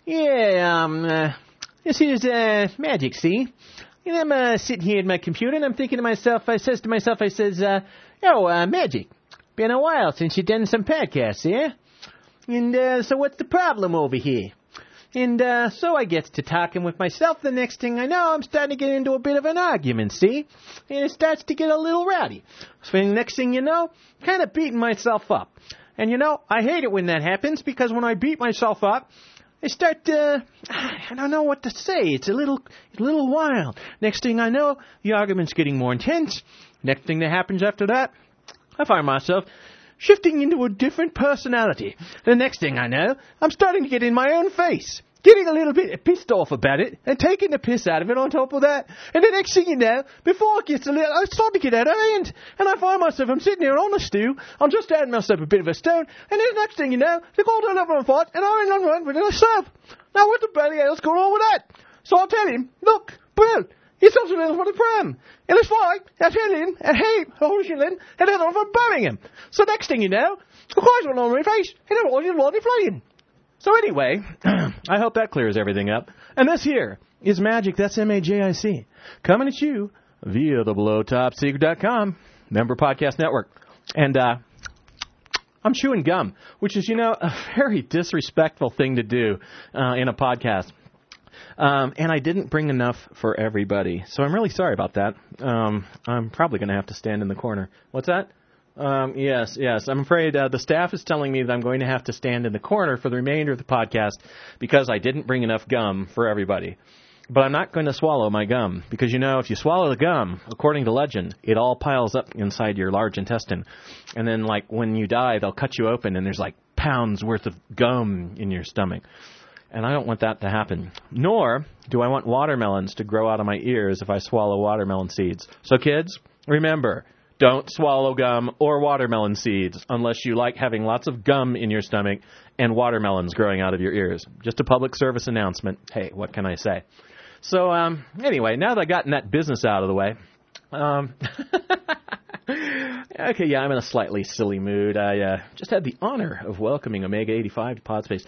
This is Magic, see? And I'm sitting here at my computer, and I'm thinking to myself, I says, Magic, been a while since you done some podcasts, yeah? And so what's the problem over here? And so I gets to talking with myself. The next thing I know, I'm starting to get into a bit of an argument, see? And it starts to get a little rowdy. So the next thing you know, kind of beating myself up. And I hate it when that happens, because when I beat myself up, I start to, I don't know what to say. It's a little wild. Next thing I know, the argument's getting more intense. Next thing that happens after that, I find myself shifting into a different personality. The next thing I know, I'm starting to get in my own face, getting a little bit pissed off about it, and taking the piss out of it on top of that. And the next thing you know, before it gets I start to get out of hand, and I find myself, I'm sitting here on the stew, I'm just adding myself a bit of a stone, and then the next thing you know, they call it up on fight, and I'm in on run with a serve. Now what the bloody hell's going on with that? So I'll tell him, look, Bill, he's also in for the pram. In this fight, I tell him, and hey, and then I'm bumming him. So next thing you know, the cries went on my face, and it was bloody flying. So anyway, I hope that clears everything up. And this here is Magic, that's M-A-J-I-C, coming at you via the BelowTopSecret.com member podcast network. And I'm chewing gum, which is, a very disrespectful thing to do in a podcast. And I didn't bring enough for everybody, so I'm really sorry about that. I'm probably going to have to stand in the corner. What's that? Yes. I'm afraid the staff is telling me that I'm going to have to stand in the corner for the remainder of the podcast because I didn't bring enough gum for everybody. But I'm not going to swallow my gum because, if you swallow the gum, according to legend, it all piles up inside your large intestine. And then, when you die, they'll cut you open and there's, pounds worth of gum in your stomach. And I don't want that to happen. Nor do I want watermelons to grow out of my ears if I swallow watermelon seeds. So, kids, remember, don't swallow gum or watermelon seeds unless you like having lots of gum in your stomach and watermelons growing out of your ears. Just a public service announcement. Hey, what can I say? So, anyway, now that I've gotten that business out of the way, okay, yeah, I'm in a slightly silly mood. I just had the honor of welcoming Omega 85 to Podspace.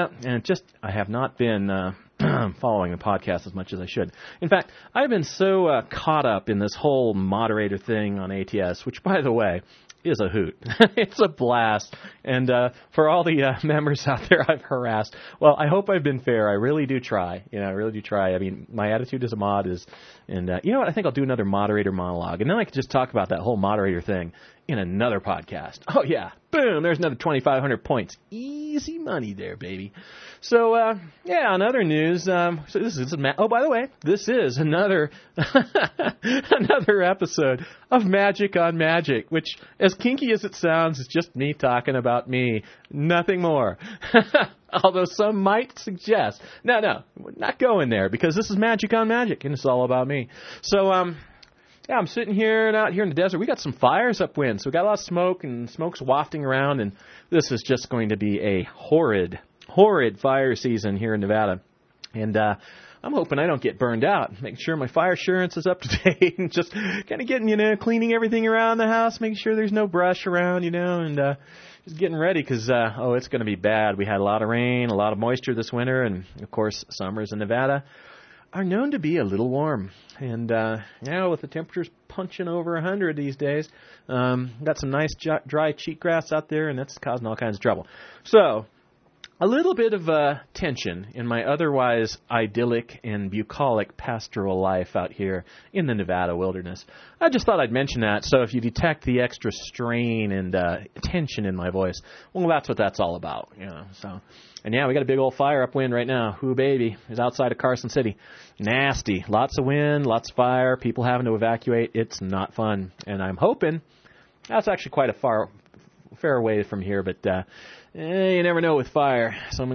I have not been following the podcast as much as I should. In fact, I've been so caught up in this whole moderator thing on ATS, which, by the way, is a hoot. It's a blast. And for all the members out there I've harassed, well, I hope I've been fair. I really do try. I really do try. I mean, my attitude as a mod is, and you know what? I think I'll do another moderator monologue. And then I could just talk about that whole moderator thing in another podcast. Oh, yeah. Boom. There's another 2,500 points. Easy money there, baby. So, on other news, by the way, this is another another episode of Magic on Magic, which, as kinky as it sounds, is just me talking about me. Nothing more. Although some might suggest, no, we're not going there, because this is Magic on Magic, and it's all about me. So, I'm sitting here out here in the desert. We got some fires upwind, so we got a lot of smoke, and smoke's wafting around, and this is just going to be a horrid fire season here in Nevada. And I'm hoping I don't get burned out, making sure my fire insurance is up to date, and just kind of getting, cleaning everything around the house, making sure there's no brush around, and just getting ready, because, it's going to be bad. We had a lot of rain, a lot of moisture this winter, and, of course, summers in Nevada are known to be a little warm. And, with the temperatures punching over 100 these days, got some nice dry cheatgrass out there, and that's causing all kinds of trouble. So, a little bit of tension in my otherwise idyllic and bucolic pastoral life out here in the Nevada wilderness. I just thought I'd mention that, so if you detect the extra strain and tension in my voice, well, that's what that's all about, So, and we got a big old fire upwind right now. Ooh, baby, it's outside of Carson City. Nasty. Lots of wind, lots of fire, people having to evacuate. It's not fun. And I'm hoping, that's actually quite a fair away from here, but you never know with fire.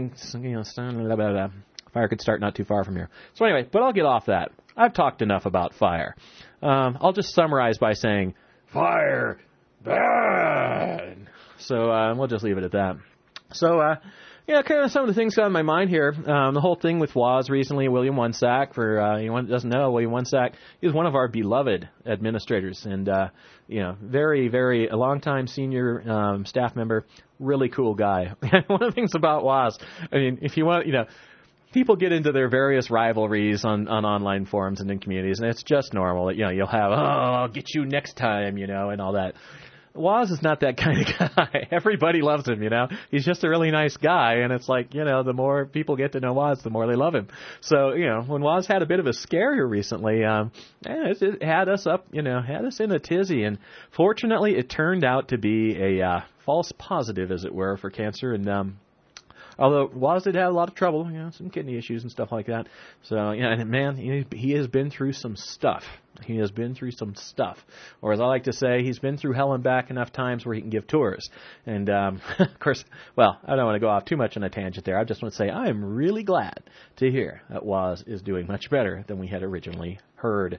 Fire could start not too far from here. So anyway, but I'll get off that. I've talked enough about fire. I'll just summarize by saying, fire, burn. So we'll just leave it at that. So, kind of some of the things on my mind here. The whole thing with WAS recently, William Wonsack, for anyone that doesn't know, William Wonsack is one of our beloved administrators, and very, very a long-time senior staff member, really cool guy. One of the things about WAS, I mean, if you want, people get into their various rivalries on online forums and in communities, and it's just normal. You'll have, I'll get you next time, and all that. Woz is not that kind of guy. Everybody loves him, He's just a really nice guy, and it's like, the more people get to know Woz, the more they love him. So, when Woz had a bit of a scare here recently, it had us up, had us in a tizzy, and fortunately it turned out to be a false positive, as it were, for cancer, and although Woz did have a lot of trouble, some kidney issues and stuff like that. So, and man, he has been through some stuff. He has been through some stuff. Or as I like to say, he's been through hell and back enough times where he can give tours. And, of course, well, I don't want to go off too much on a tangent there. I just want to say I am really glad to hear that Woz is doing much better than we had originally heard.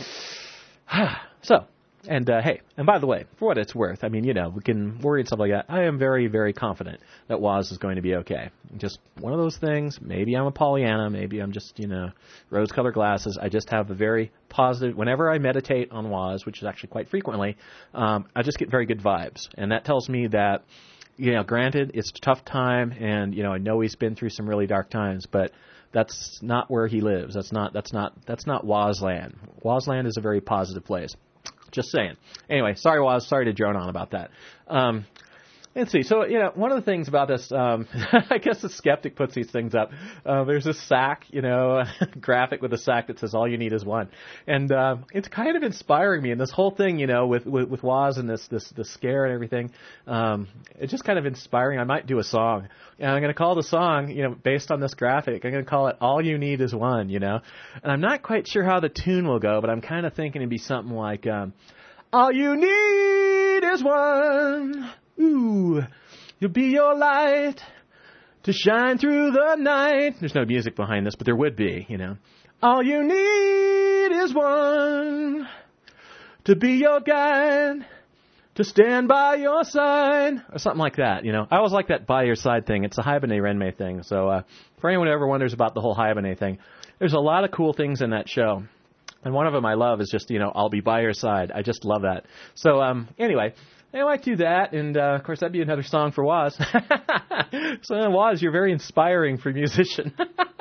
So, and, hey, and by the way, for what it's worth, I mean, we can worry and stuff like that. I am very, very confident that Woz is going to be okay. Just one of those things. Maybe I'm a Pollyanna. Maybe I'm just, rose-colored glasses. I just have a very positive, whenever I meditate on Woz, which is actually quite frequently, I just get very good vibes. And that tells me that, granted, it's a tough time, and, I know he's been through some really dark times, but that's not where he lives. That's not Wozland. Wozland is a very positive place. Just saying. Anyway, sorry, Woz. Sorry to drone on about that. Let's see. So, one of the things about this, I guess the skeptic puts these things up. There's this sack, graphic with a sack that says all you need is one. And it's kind of inspiring me. And this whole thing, with Woz and this scare and everything, it's just kind of inspiring. I might do a song. And I'm going to call the song, based on this graphic, I'm going to call it All You Need Is One, And I'm not quite sure how the tune will go, but I'm kind of thinking it'd be something like, all you need is one. Ooh, you'll be your light to shine through the night. There's no music behind this, but there would be, All you need is one to be your guide, to stand by your side, or something like that, I always like that by your side thing. It's a Haibane Renmei thing. So for anyone who ever wonders about the whole Haibane thing, there's a lot of cool things in that show. And one of them I love is just, I'll be by your side. I just love that. So anyway, I might do that, and of course that'd be another song for Woz. So Woz, you're very inspiring for a musician.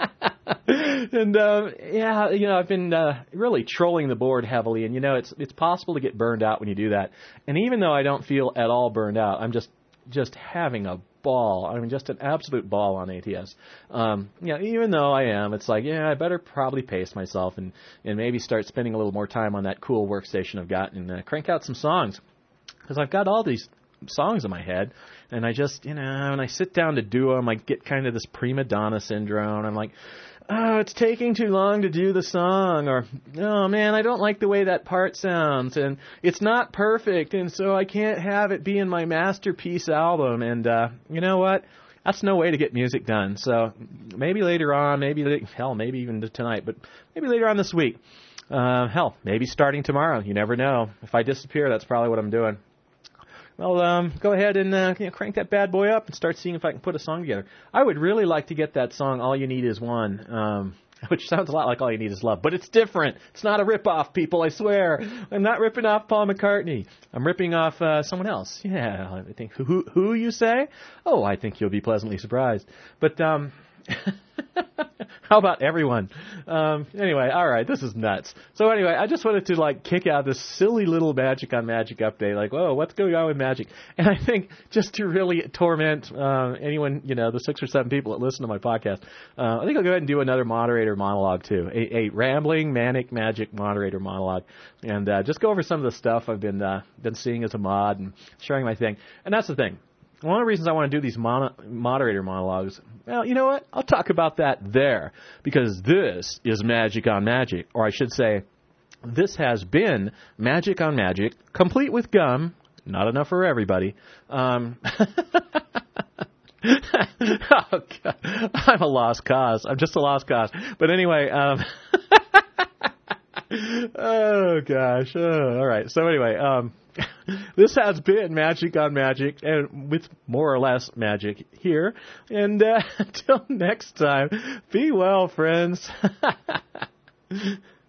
And I've been really trolling the board heavily, and it's possible to get burned out when you do that. And even though I don't feel at all burned out, I'm just having a ball. I mean, just an absolute ball on ATS. Even though I am, it's like, I better probably pace myself and maybe start spending a little more time on that cool workstation I've got and crank out some songs. Because I've got all these songs in my head, and I just, when I sit down to do them, I get kind of this prima donna syndrome. I'm like, oh, it's taking too long to do the song, or, oh, man, I don't like the way that part sounds, and it's not perfect, and so I can't have it be in my masterpiece album, and you know what? That's no way to get music done. So maybe later on, maybe even tonight, but maybe later on this week. Maybe starting tomorrow. You never know. If I disappear, that's probably what I'm doing. Well, go ahead and crank that bad boy up and start seeing if I can put a song together. I would really like to get that song, All You Need Is One, which sounds a lot like All You Need Is Love, but it's different. It's not a rip-off, people, I swear. I'm not ripping off Paul McCartney. I'm ripping off someone else. Yeah, I think, who you say? Oh, I think you'll be pleasantly surprised. But, how about everyone? Anyway, all right, this is nuts. So anyway, I just wanted to kick out this silly little Magic on Magic update. Whoa, what's going on with Magic? And I think just to really torment anyone, the 6 or 7 people that listen to my podcast, I think I'll go ahead and do another moderator monologue too, a rambling manic Magic moderator monologue, and just go over some of the stuff I've been seeing as a mod and sharing my thing. And that's the thing. One of the reasons I want to do these moderator monologues, well, you know what? I'll talk about that there, because this is Magic on Magic, or I should say, this has been Magic on Magic, complete with gum, not enough for everybody. Oh, God. I'm a lost cause. I'm just a lost cause. But anyway, oh, gosh. Oh, all right. So anyway, this has been Magic on Magic, and with more or less magic here. And until next time, be well, friends.